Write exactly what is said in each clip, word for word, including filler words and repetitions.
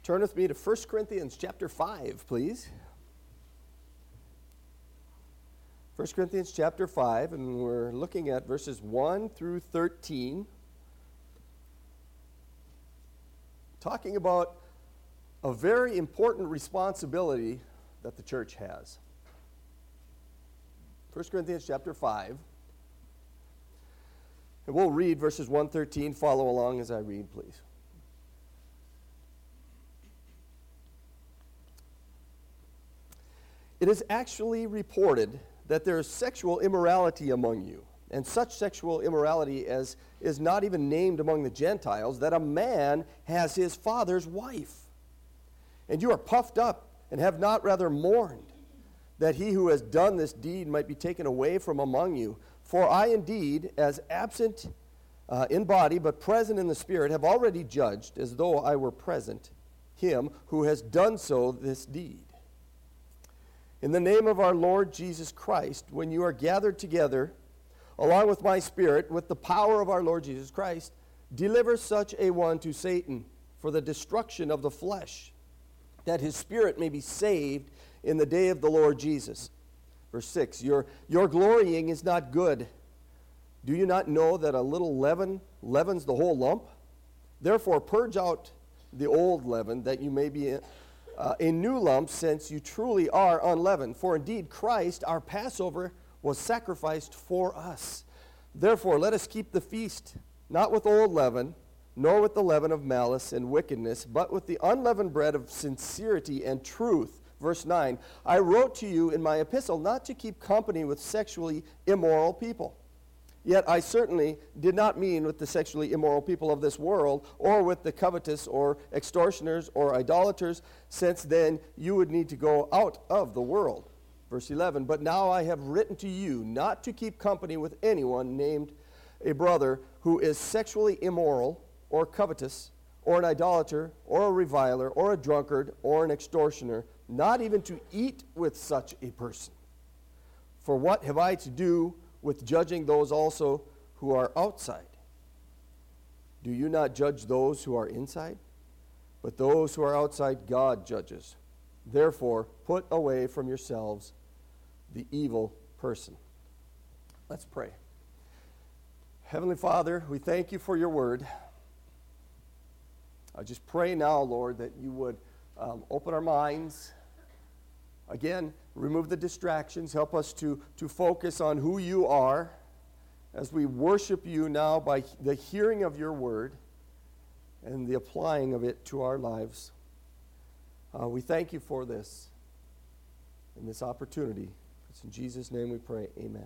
Turn with me to First Corinthians chapter five, please. First Corinthians chapter five, and we're looking at verses one through thirteen. Talking about a very important responsibility that the church has. First Corinthians chapter five. And we'll read verses one through thirteen. Follow along as I read, please. It is actually reported that there is sexual immorality among you, and such sexual immorality as is not even named among the Gentiles, that a man has his father's wife. And you are puffed up, and have not rather mourned, that he who has done this deed might be taken away from among you. For I indeed, as absent uh, in body, but present in the spirit, have already judged, as though I were present, him who has done so this deed. In the name of our Lord Jesus Christ, when you are gathered together, along with my spirit, with the power of our Lord Jesus Christ, deliver such a one to Satan for the destruction of the flesh, that his spirit may be saved in the day of the Lord Jesus. Verse six, your, your glorying is not good. Do you not know that a little leaven leavens the whole lump? Therefore purge out the old leaven, that you may be Uh, a new lump, since you truly are unleavened. For indeed Christ, our Passover, was sacrificed for us. Therefore let us keep the feast, not with old leaven, nor with the leaven of malice and wickedness, but with the unleavened bread of sincerity and truth. Verse nine, I wrote to you in my epistle not to keep company with sexually immoral people. Yet I certainly did not mean with the sexually immoral people of this world, or with the covetous, or extortioners, or idolaters, since then you would need to go out of the world. Verse eleven, but now I have written to you not to keep company with anyone named a brother who is sexually immoral, or covetous, or an idolater, or a reviler, or a drunkard, or an extortioner, not even to eat with such a person. For what have I to do with judging those also who are outside? Do you not judge those who are inside? But those who are outside God judges. Therefore, put away from yourselves the evil person. Let's pray. Heavenly Father, we thank you for your word. I just pray now, Lord, that you would um, open our minds. Again, remove the distractions. Help us to, to focus on who you are as we worship you now by the hearing of your word and the applying of it to our lives. Uh, we thank you for this and this opportunity. It's in Jesus' name we pray. Amen.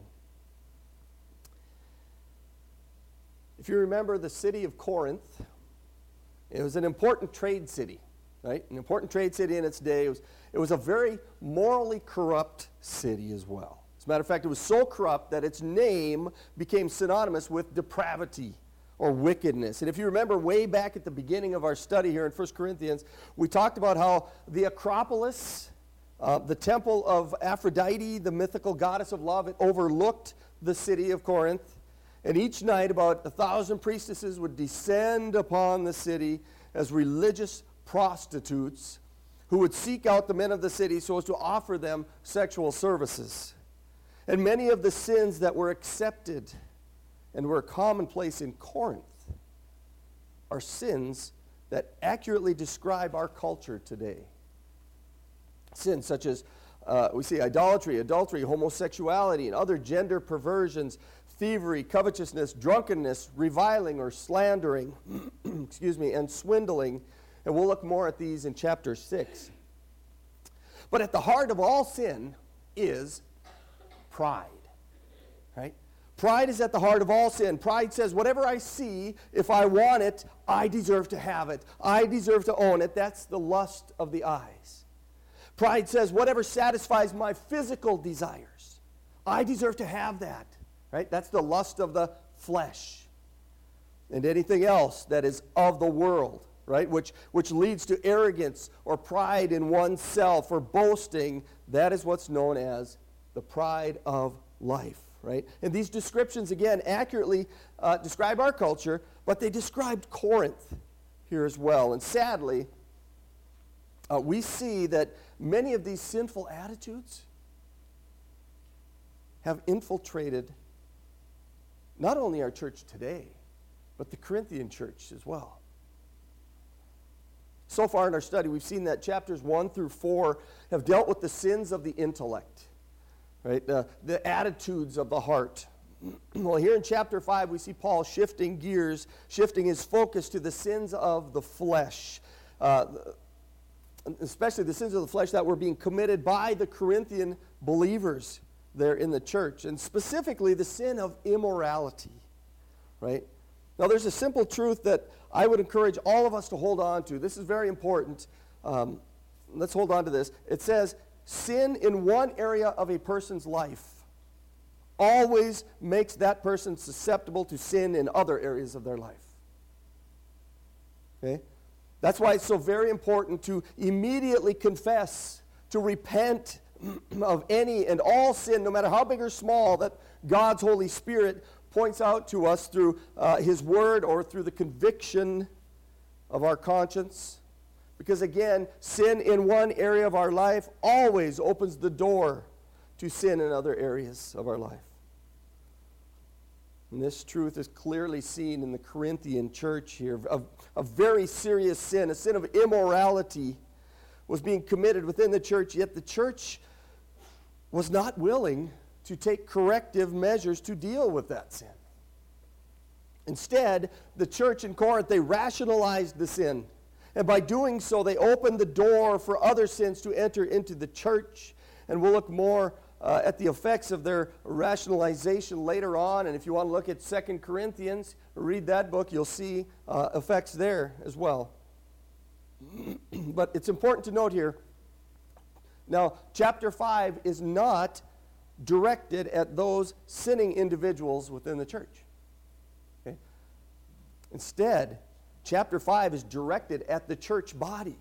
If you remember the city of Corinth, it was an important trade city. Right? An important trade city in its day. It was, it was a very morally corrupt city as well. As a matter of fact, it was so corrupt that its name became synonymous with depravity or wickedness. And if you remember way back at the beginning of our study here in First Corinthians, we talked about how the Acropolis, uh, the temple of Aphrodite, the mythical goddess of love, it overlooked the city of Corinth. And each night about a thousand priestesses would descend upon the city as religious prostitutes who would seek out the men of the city so as to offer them sexual services. And many of the sins that were accepted and were commonplace in Corinth are sins that accurately describe our culture today. Sins such as, uh, we see idolatry, adultery, homosexuality, and other gender perversions, thievery, covetousness, drunkenness, reviling or slandering, excuse me, and swindling. And we'll look more at these in chapter six. But at the heart of all sin is pride, right? Pride is at the heart of all sin. Pride says, whatever I see, if I want it, I deserve to have it. I deserve to own it. That's the lust of the eyes. Pride says, whatever satisfies my physical desires, I deserve to have that, right? That's the lust of the flesh. And anything else that is of the world, right, which, which leads to arrogance or pride in oneself or boasting, that is what's known as the pride of life, right? And these descriptions, again, accurately uh, describe our culture, but they described Corinth here as well. And sadly, uh, we see that many of these sinful attitudes have infiltrated not only our church today, but the Corinthian church as well. So far in our study, we've seen that chapters one through four have dealt with the sins of the intellect, right? Uh, the attitudes of the heart. Well, here in chapter five, we see Paul shifting gears, shifting his focus to the sins of the flesh, uh, especially the sins of the flesh that were being committed by the Corinthian believers there in the church, and specifically the sin of immorality, right? Now, there's a simple truth that I would encourage all of us to hold on to. This is very important. Um, let's hold on to this. It says, sin in one area of a person's life always makes that person susceptible to sin in other areas of their life. Okay? That's why it's so very important to immediately confess, to repent of any and all sin, no matter how big or small, that God's Holy Spirit points out to us through uh, His Word or through the conviction of our conscience. Because again, sin in one area of our life always opens the door to sin in other areas of our life. And this truth is clearly seen in the Corinthian church here. A, a very serious sin, a sin of immorality, was being committed within the church, yet the church was not willing to take corrective measures to deal with that sin. Instead, the church in Corinth, they rationalized the sin. And by doing so, they opened the door for other sins to enter into the church. And we'll look more uh, at the effects of their rationalization later on. And if you want to look at Second Corinthians, read that book, you'll see uh, effects there as well. But it's important to note here, now, chapter five is not directed at those sinning individuals within the church. Okay? Instead, chapter five is directed at the church body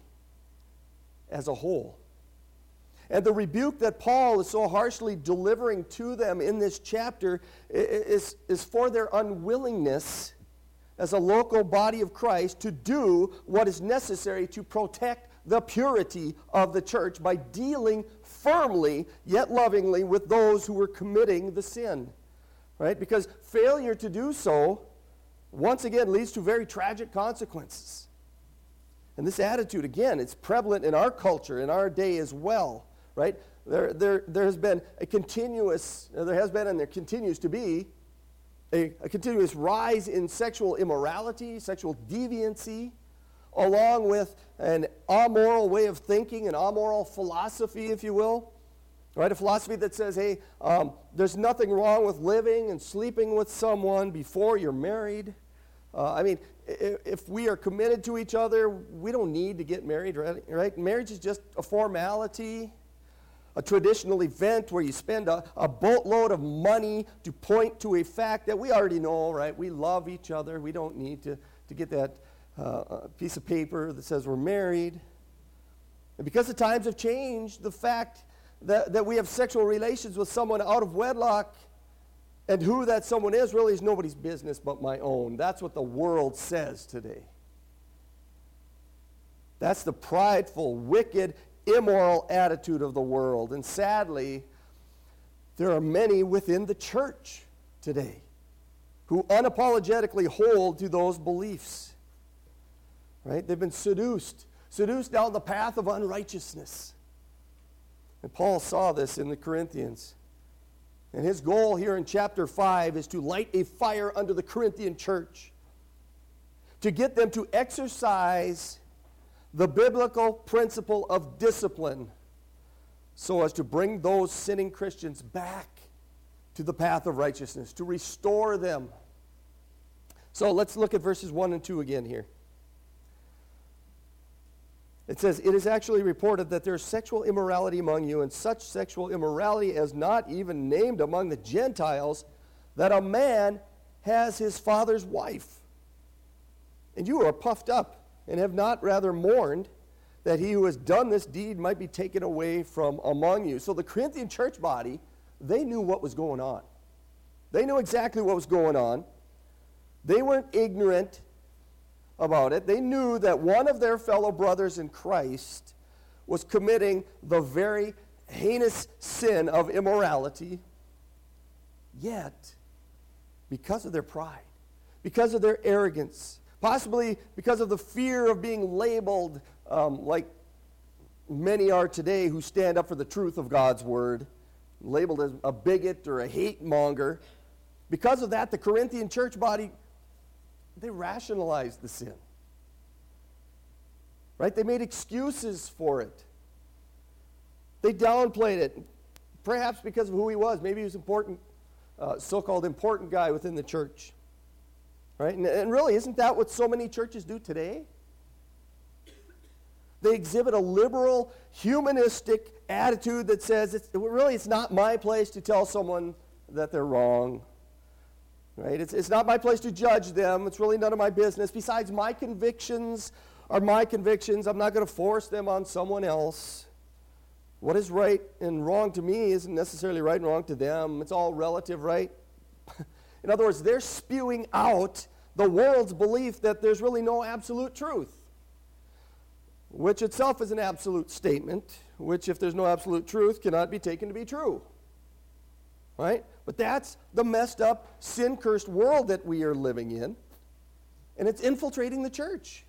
as a whole. And the rebuke that Paul is so harshly delivering to them in this chapter is, is for their unwillingness as a local body of Christ to do what is necessary to protect the purity of the church by dealing firmly yet lovingly with those who were committing the sin, right? Because failure to do so, once again, leads to very tragic consequences. And this attitude, again, it's prevalent in our culture, in our day as well, right? There, there, there has been a continuous, there has been and there continues to be a, a continuous rise in sexual immorality, sexual deviancy, along with an amoral way of thinking, an amoral philosophy, if you will, right? A philosophy that says, hey, um, there's nothing wrong with living and sleeping with someone before you're married. Uh, I mean, if, if we are committed to each other, we don't need to get married, right? right? Marriage is just a formality, a traditional event where you spend a, a boatload of money to point to a fact that we already know, right? We love each other. We don't need to, to get that Uh, a piece of paper that says we're married. And because the times have changed, the fact that, that we have sexual relations with someone out of wedlock and who that someone is really is nobody's business but my own. That's what the world says today. That's the prideful, wicked, immoral attitude of the world. And sadly, there are many within the church today who unapologetically hold to those beliefs. Right? They've been seduced, seduced down the path of unrighteousness. And Paul saw this in the Corinthians. And his goal here in chapter five is to light a fire under the Corinthian church, to get them to exercise the biblical principle of discipline so as to bring those sinning Christians back to the path of righteousness, to restore them. So let's look at verses one and two again here. It says, it is actually reported that there is sexual immorality among you, and such sexual immorality as not even named among the Gentiles, that a man has his father's wife. And you are puffed up, and have not rather mourned, that he who has done this deed might be taken away from among you. So the Corinthian church body, they knew what was going on. They knew exactly what was going on. They weren't ignorant about it. They knew that one of their fellow brothers in Christ was committing the very heinous sin of immorality, yet, because of their pride, because of their arrogance, possibly because of the fear of being labeled um, like many are today who stand up for the truth of God's word, labeled as a bigot or a hate monger, because of that, the Corinthian church body, they rationalized the sin. Right? They made excuses for it. They downplayed it, perhaps because of who he was. Maybe he was important, uh, so-called important guy within the church. Right? And, and really, isn't that what so many churches do today? They exhibit a liberal, humanistic attitude that says, it's, really, it's not my place to tell someone that they're wrong. Right? It's, it's not my place to judge them. It's really none of my business. Besides, my convictions are my convictions. I'm not going to force them on someone else. What is right and wrong to me isn't necessarily right and wrong to them. It's all relative, right? In other words, they're spewing out the world's belief that there's really no absolute truth, which itself is an absolute statement, which, if there's no absolute truth, cannot be taken to be true. Right? But that's the messed up, sin-cursed world that we are living in, and it's infiltrating the church.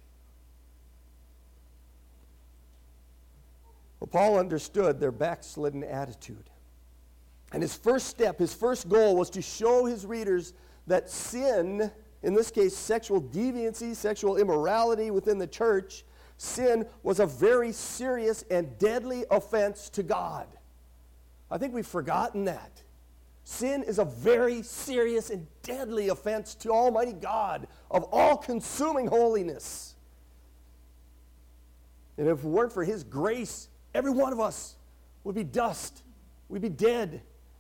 Well, Paul understood their backslidden attitude. And his first step, his first goal was to show his readers that sin, in this case sexual deviancy, sexual immorality within the church, sin was a very serious and deadly offense to God. I think we've forgotten that. Sin is a very serious and deadly offense to Almighty God of all-consuming holiness. And if it weren't for His grace, every one of us would be dust. We'd be dead.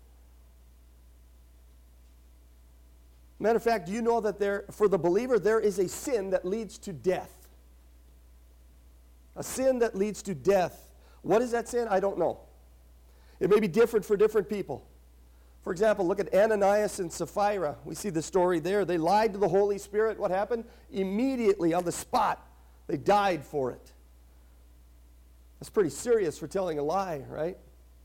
Matter of fact, do you know that there, for the believer, there is a sin that leads to death? A sin that leads to death. What is that sin? I don't know. It may be different for different people. For example, look at Ananias and Sapphira. We see the story there. They lied to the Holy Spirit. What happened? Immediately, on the spot, they died for it. That's pretty serious for telling a lie, right?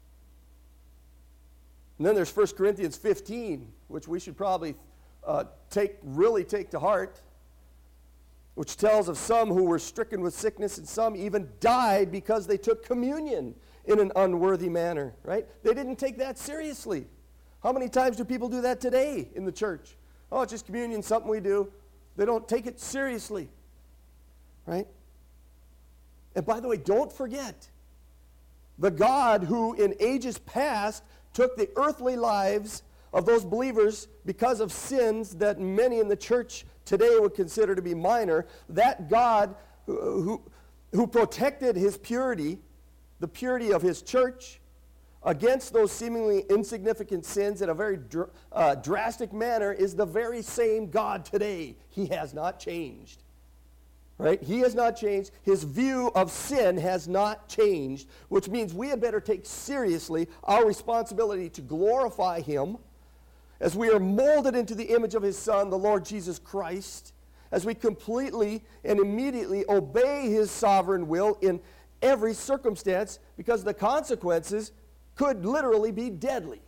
And then there's First Corinthians fifteen, which we should probably uh, take really take to heart, which tells of some who were stricken with sickness and some even died because they took communion in an unworthy manner, right? They didn't take that seriously. How many times do people do that today in the church? Oh, it's just communion, something we do. They don't take it seriously, right? And by the way, don't forget, the God who in ages past took the earthly lives of those believers because of sins that many in the church today would consider to be minor, that God who, who, who protected His purity, the purity of His church, against those seemingly insignificant sins in a very dr- uh, drastic manner, is the very same God today. He has not changed. Right? He has not changed. His view of sin has not changed, which means we had better take seriously our responsibility to glorify Him as we are molded into the image of His Son, the Lord Jesus Christ, as we completely and immediately obey His sovereign will in every circumstance, because the consequences could literally be deadly.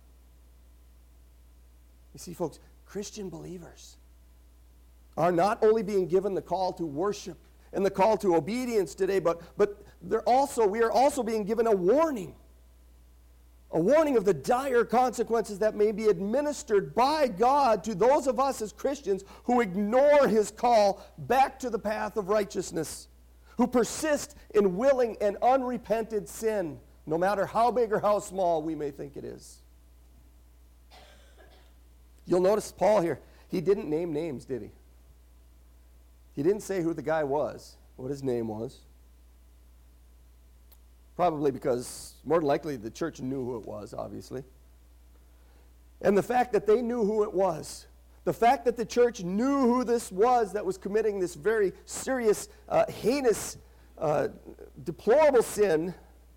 You see, folks, Christian believers are not only being given the call to worship and the call to obedience today, but, but they're also, we are also being given a warning. A warning of the dire consequences that may be administered by God to those of us as Christians who ignore His call back to the path of righteousness, who persist in willing and unrepented sin, no matter how big or how small we may think it is. You'll notice Paul here, he didn't name names, did he? He didn't say who the guy was, what his name was. Probably because, more than likely, the church knew who it was, obviously. And the fact that they knew who it was, the fact that the church knew who this was that was committing this very serious, uh, heinous, uh, deplorable sin,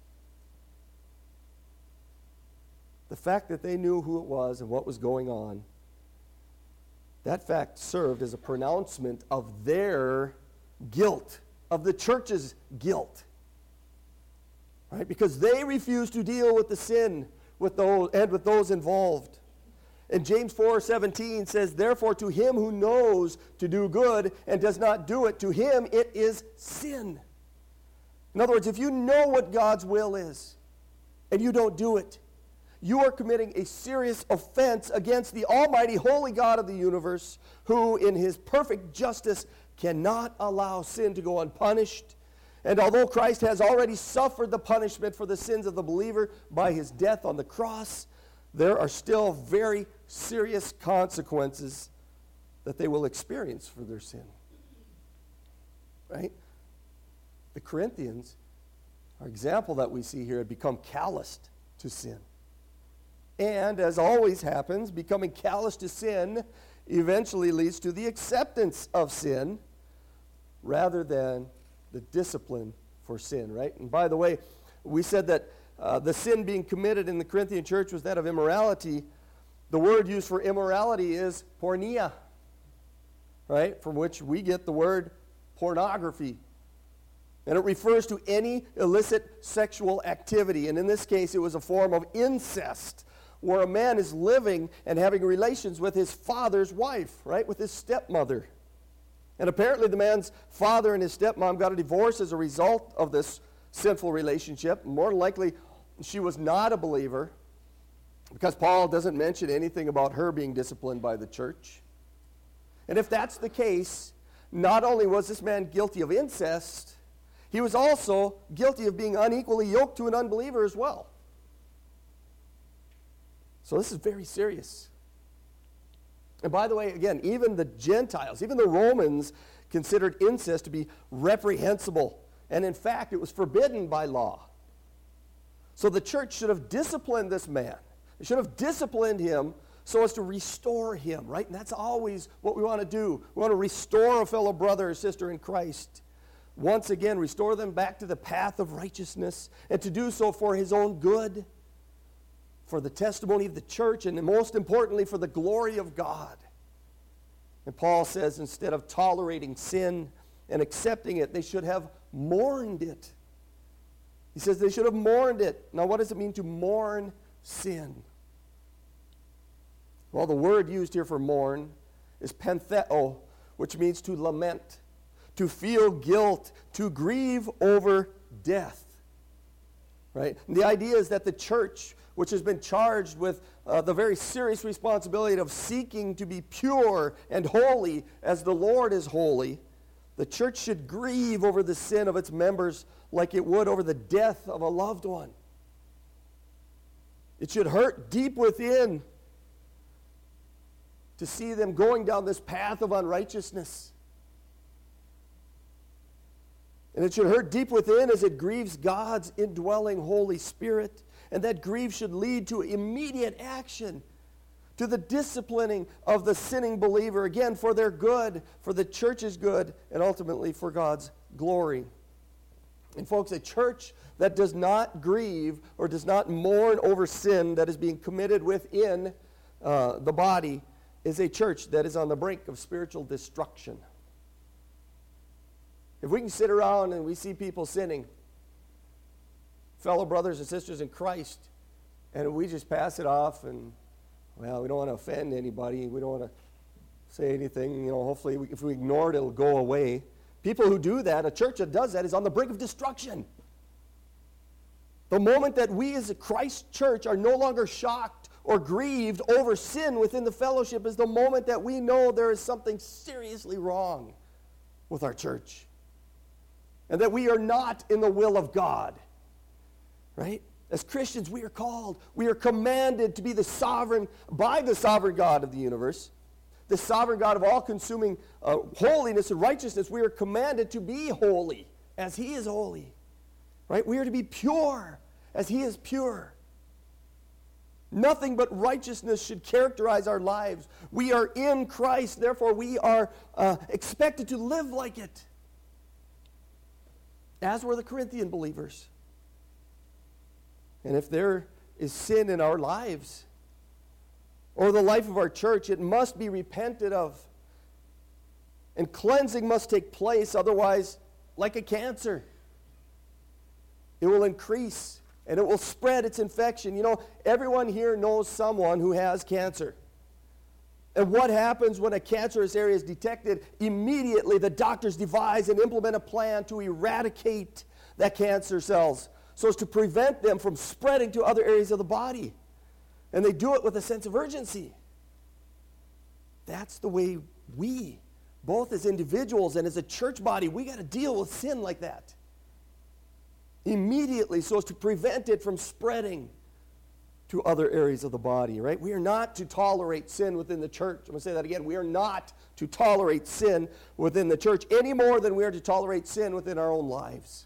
the fact that they knew who it was and what was going on, that fact served as a pronouncement of their guilt, of the church's guilt. right? Because they refuse to deal with the sin with those, and with those involved. And James four seventeen says, therefore to him who knows to do good and does not do it, to him it is sin. In other words, if you know what God's will is and you don't do it, you are committing a serious offense against the almighty holy God of the universe, who in his perfect justice cannot allow sin to go unpunished. And although Christ has already suffered the punishment for the sins of the believer by his death on the cross, there are still very serious consequences that they will experience for their sin. Right? The Corinthians, our example that we see here, had become calloused to sin. And as always happens, becoming callous to sin eventually leads to the acceptance of sin rather than the discipline for sin, right? And by the way, we said that uh, the sin being committed in the Corinthian church was that of immorality. The word used for immorality is porneia, right? From which we get the word pornography. And it refers to any illicit sexual activity. And in this case, it was a form of incest, where a man is living and having relations with his father's wife, right, with his stepmother. And apparently the man's father and his stepmom got a divorce as a result of this sinful relationship. More than likely, she was not a believer, because Paul doesn't mention anything about her being disciplined by the church. And if that's the case, not only was this man guilty of incest, he was also guilty of being unequally yoked to an unbeliever as well. So this is very serious. And by the way, again, even the Gentiles, even the Romans considered incest to be reprehensible. And in fact, it was forbidden by law. So the church should have disciplined this man. They should have disciplined him so as to restore him, right? And that's always what we want to do. We want to restore a fellow brother or sister in Christ. Once again, restore them back to the path of righteousness, and to do so for his own good, for the testimony of the church, and most importantly, for the glory of God. And Paul says instead of tolerating sin and accepting it, they should have mourned it. He says they should have mourned it. Now, what does it mean to mourn sin? Well, the word used here for mourn is pentheo, which means to lament, to feel guilt, to grieve over death. Right? And the idea is that the church, which has been charged with uh, the very serious responsibility of seeking to be pure and holy as the Lord is holy, the church should grieve over the sin of its members like it would over the death of a loved one. It should hurt deep within to see them going down this path of unrighteousness. And it should hurt deep within as it grieves God's indwelling Holy Spirit. And that grief should lead to immediate action, to the disciplining of the sinning believer, again, for their good, for the church's good, and ultimately for God's glory. And folks, a church that does not grieve or does not mourn over sin that is being committed within uh, the body is a church that is on the brink of spiritual destruction. If we can sit around and we see people sinning, fellow brothers and sisters in Christ, and we just pass it off and, well, we don't want to offend anybody, we don't want to say anything, you know, hopefully we, if we ignore it, it'll go away. People who do that, a church that does that, is on the brink of destruction. The moment that we as a Christ church are no longer shocked or grieved over sin within the fellowship is the moment that we know there is something seriously wrong with our church. And that we are not in the will of God. Right? As Christians, we are called, we are commanded to be the sovereign, by the sovereign God of the universe, the sovereign God of all-consuming uh, holiness and righteousness. We are commanded to be holy as he is holy. Right? We are to be pure as he is pure. Nothing but righteousness should characterize our lives. We are in Christ, therefore we are uh, expected to live like it. As were the Corinthian believers. And if there is sin in our lives, or the life of our church, it must be repented of. And cleansing must take place, otherwise, like a cancer, It will increase, and it will spread its infection. You know, everyone here knows someone who has cancer. And what happens when a cancerous area is detected? Immediately, the doctors devise and implement a plan to eradicate that cancer cells so as to prevent them from spreading to other areas of the body. And they do it with a sense of urgency. That's the way we, both as individuals and as a church body, we got to deal with sin like that. Immediately, so as to prevent it from spreading to other areas of the body, right? We are not to tolerate sin within the church. I'm going to say that again. We are not to tolerate sin within the church any more than we are to tolerate sin within our own lives.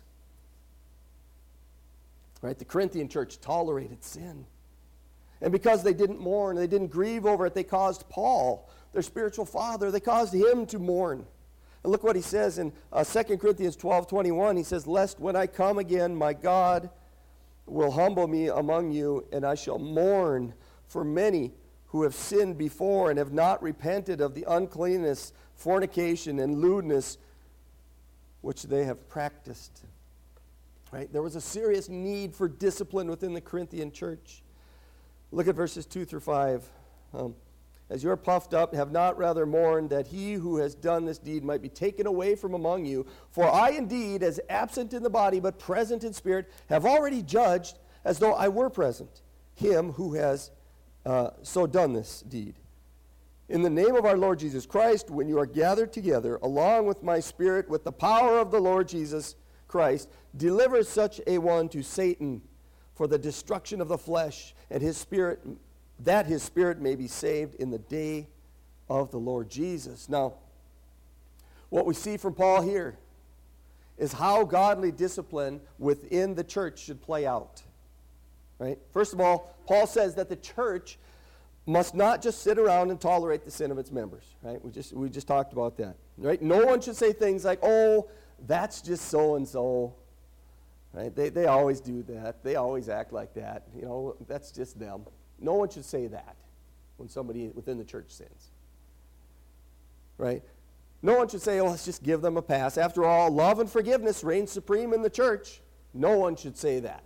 Right? The Corinthian church tolerated sin. And because they didn't mourn, they didn't grieve over it, they caused Paul, their spiritual father, they caused him to mourn. And look what he says in uh, Second Corinthians twelve twenty-one. He says, "Lest when I come again, my God will humble me among you, and I shall mourn for many who have sinned before and have not repented of the uncleanness, fornication, and lewdness which they have practiced." Right? There was a serious need for discipline within the Corinthian church. Look at verses two through five. Um, As you are puffed up, have not rather mourned that he who has done this deed might be taken away from among you. For I indeed, as absent in the body but present in spirit, have already judged, as though I were present, him who has uh, so done this deed. In the name of our Lord Jesus Christ, when you are gathered together, along with my spirit, with the power of the Lord Jesus Christ, deliver such a one to Satan for the destruction of the flesh, and his spirit, that his spirit may be saved in the day of the Lord Jesus. Now, what we see from Paul here is how godly discipline within the church should play out. Right? First of all, Paul says that the church must not just sit around and tolerate the sin of its members. Right? We just we just talked about that. Right? No one should say things like, "Oh, that's just so and so." Right? They they always do that. They always act like that. You know, that's just them. No one should say that when somebody within the church sins. Right? No one should say, "Oh, let's just give them a pass. After all, love and forgiveness reign supreme in the church." No one should say that.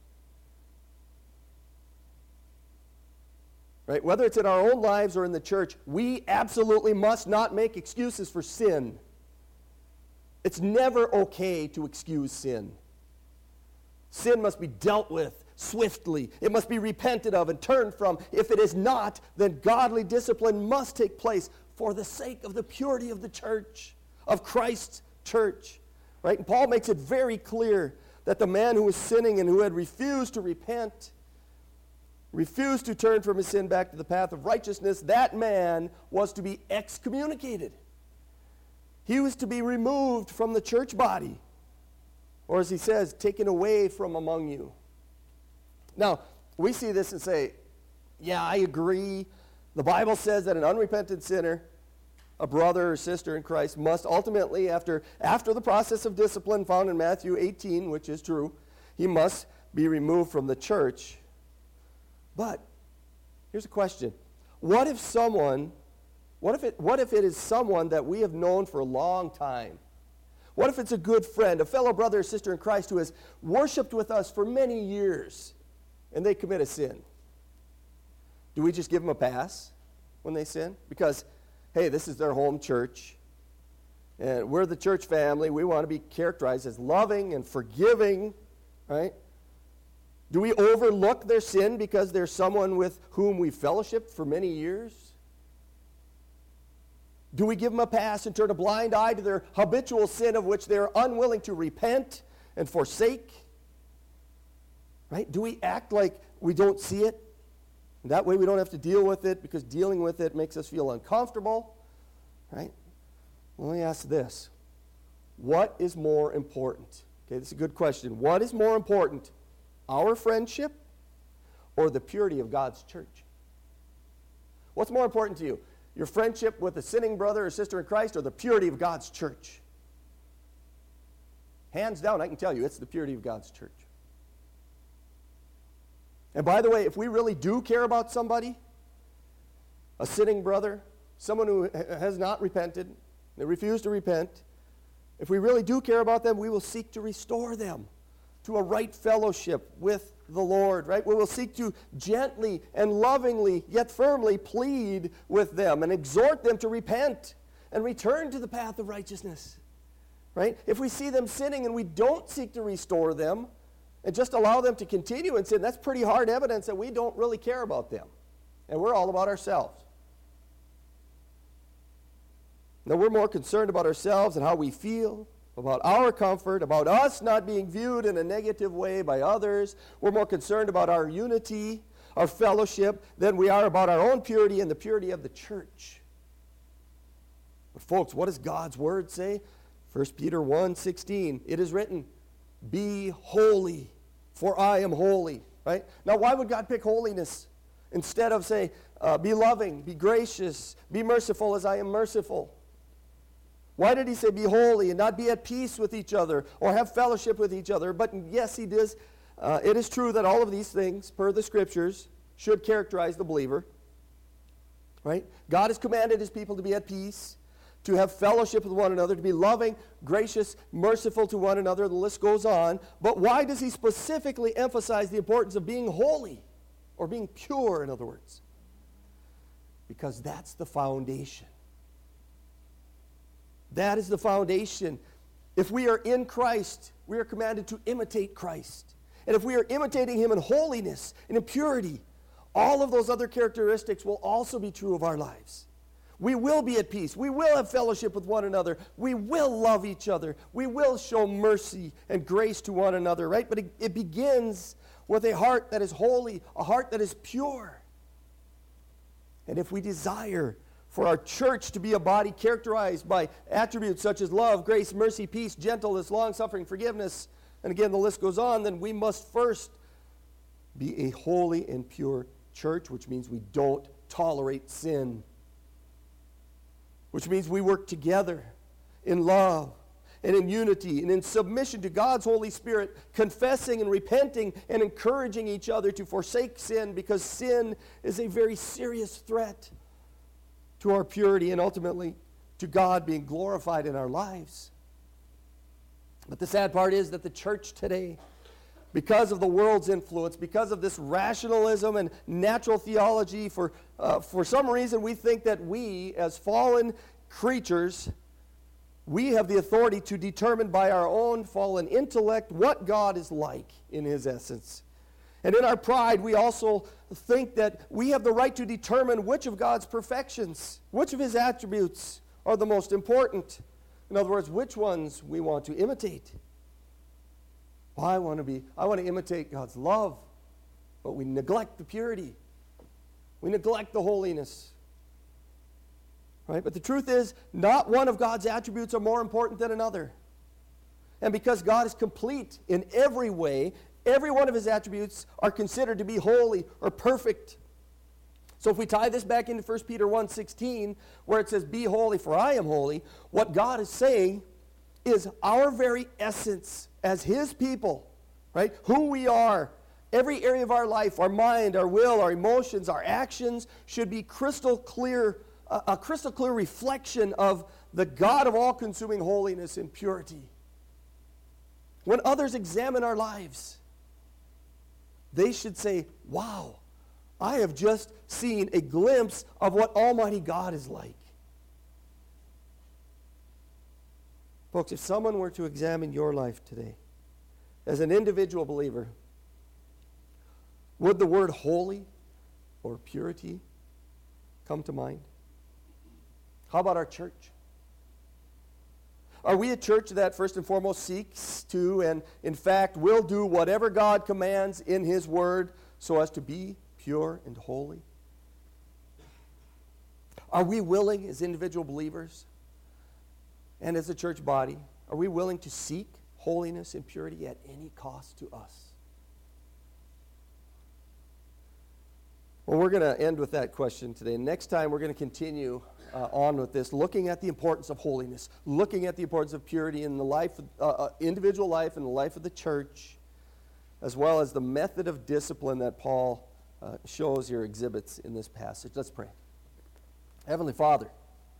Right? Whether it's in our own lives or in the church, we absolutely must not make excuses for sin. It's never okay to excuse sin. Sin must be dealt with swiftly. It must be repented of and turned from. If it is not, then godly discipline must take place for the sake of the purity of the church, of Christ's church. Right? And Paul makes it very clear that the man who was sinning and who had refused to repent, refused to turn from his sin back to the path of righteousness, that man was to be excommunicated. He was to be removed from the church body. Or as he says, taken away from among you. Now, we see this and say, yeah, I agree. The Bible says that an unrepentant sinner, a brother or sister in Christ, must ultimately, after, after the process of discipline found in Matthew eighteen, which is true, he must be removed from the church. But here's a question. What if someone, what if it, what if it is someone that we have known for a long time? What if it's a good friend, a fellow brother or sister in Christ who has worshiped with us for many years, and they commit a sin? Do we just give them a pass when they sin? Because, hey, this is their home church, and we're the church family. We want to be characterized as loving and forgiving, right? Do we overlook their sin because they're someone with whom we fellowshiped for many years? Do we give them a pass and turn a blind eye to their habitual sin of which they're unwilling to repent and forsake? Right? Do we act like we don't see it? And that way we don't have to deal with it because dealing with it makes us feel uncomfortable. Right? Well, let me ask this. What is more important? Okay, this is a good question. What is more important? Our friendship or the purity of God's church? What's more important to you? Your friendship with a sinning brother or sister in Christ or the purity of God's church? Hands down, I can tell you, it's the purity of God's church. And by the way, if we really do care about somebody, a sinning brother, someone who has not repented, they refuse to repent, if we really do care about them, we will seek to restore them to a right fellowship with the Lord, right? We will seek to gently and lovingly, yet firmly plead with them and exhort them to repent and return to the path of righteousness, right? If we see them sinning and we don't seek to restore them and just allow them to continue in sin, that's pretty hard evidence that we don't really care about them and we're all about ourselves. Now, we're more concerned about ourselves and how we feel, about our comfort, about us not being viewed in a negative way by others. We're more concerned about our unity, our fellowship, than we are about our own purity and the purity of the church. But folks, what does God's word say? First Peter one sixteen, it is written, be holy, for I am holy. Right? Now, why would God pick holiness instead of, say, uh, be loving, be gracious, be merciful as I am merciful? Why did he say be holy and not be at peace with each other or have fellowship with each other? But yes, he does. Uh, it is true that all of these things, per the scriptures, should characterize the believer. Right? God has commanded his people to be at peace, to have fellowship with one another, to be loving, gracious, merciful to one another. The list goes on. But why does he specifically emphasize the importance of being holy or being pure, in other words? Because that's the foundation. That is the foundation. If we are in Christ, we are commanded to imitate Christ. And if we are imitating him in holiness and in purity, all of those other characteristics will also be true of our lives. We will be at peace. We will have fellowship with one another. We will love each other. We will show mercy and grace to one another, right? But it, it begins with a heart that is holy, a heart that is pure. And if we desire for our church to be a body characterized by attributes such as love, grace, mercy, peace, gentleness, long-suffering, forgiveness, and again the list goes on, then we must first be a holy and pure church, which means we don't tolerate sin, which means we work together in love and in unity and in submission to God's Holy Spirit, confessing and repenting and encouraging each other to forsake sin, because sin is a very serious threat to our purity and ultimately to God being glorified in our lives. But the sad part is that the church today, because of the world's influence, because of this rationalism and natural theology, for, uh, for some reason we think that we, as fallen creatures, we have the authority to determine by our own fallen intellect what God is like in his essence. And in our pride, we also think that we have the right to determine which of God's perfections, which of his attributes are the most important. In other words, which ones we want to imitate. Well, I want to be, I want to imitate God's love, but we neglect the purity. We neglect the holiness. Right? But the truth is, not one of God's attributes are more important than another. And because God is complete in every way, every one of his attributes are considered to be holy or perfect. So if we tie this back into First Peter one sixteen, where it says, be holy for I am holy, what God is saying is our very essence as his people, right? Who we are, every area of our life, our mind, our will, our emotions, our actions should be crystal clear, a, a crystal clear reflection of the God of all consuming holiness and purity. When others examine our lives, they should say, wow, I have just seen a glimpse of what Almighty God is like. Folks, if someone were to examine your life today as an individual believer, would the word holy or purity come to mind? How about our church? Are we a church that first and foremost seeks to and in fact will do whatever God commands in his word so as to be pure and holy? Are we willing as individual believers and as a church body, are we willing to seek holiness and purity at any cost to us? Well, we're going to end with that question today. Next time we're going to continue uh, on with this, looking at the importance of holiness, looking at the importance of purity in the life, uh, uh, individual life and the life of the church, as well as the method of discipline that Paul uh, shows or exhibits in this passage. Let's pray. Heavenly Father,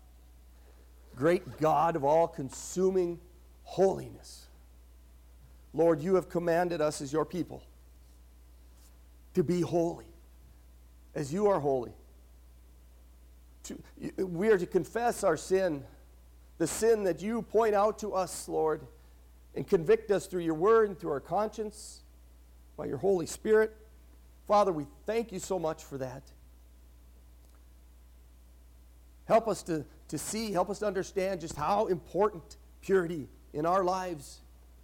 great God of all consuming holiness, Lord, you have commanded us as your people to be holy, as you are holy. To, we are to confess our sin, the sin that you point out to us, Lord, and convict us through your word and through our conscience, by your Holy Spirit. Father, we thank you so much for that. Help us to, to see, help us to understand just how important purity in our lives,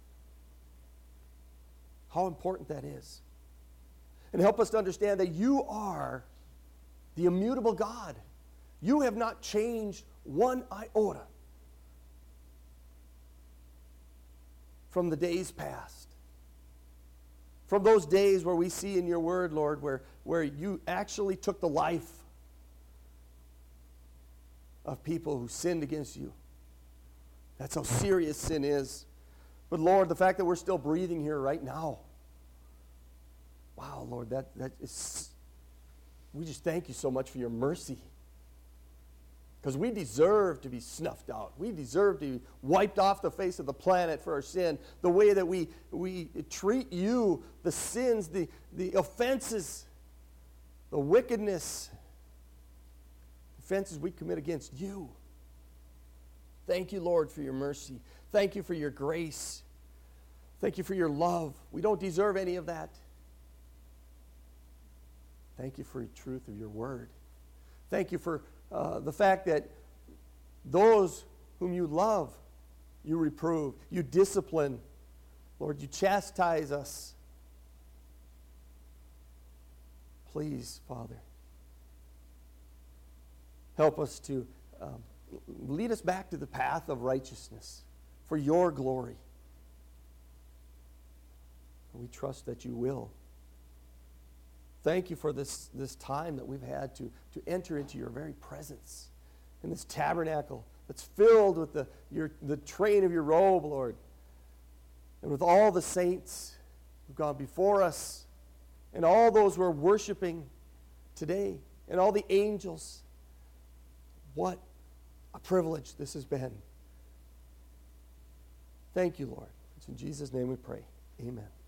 how important that is. And help us to understand that you are the immutable God. You have not changed one iota from the days past. From those days where we see in your word, Lord, where, where you actually took the life of people who sinned against you. That's how serious sin is. But Lord, the fact that we're still breathing here right now, wow, Lord, that, that is, we just thank you so much for your mercy. Because we deserve to be snuffed out. We deserve to be wiped off the face of the planet for our sin. The way that we, we treat you, the sins, the, the offenses, the wickedness, offenses we commit against you. Thank you, Lord, for your mercy. Thank you for your grace. Thank you for your love. We don't deserve any of that. Thank you for the truth of your word. Thank you for uh, the fact that those whom you love, you reprove, you discipline. Lord, you chastise us. Please, Father, help us to um, lead us back to the path of righteousness for your glory. We trust that you will. Thank you for this, this time that we've had to, to enter into your very presence in this tabernacle that's filled with the, your, the train of your robe, Lord, and with all the saints who've gone before us and all those who are worshiping today and all the angels. What a privilege this has been. Thank you, Lord. It's in Jesus' name we pray. Amen.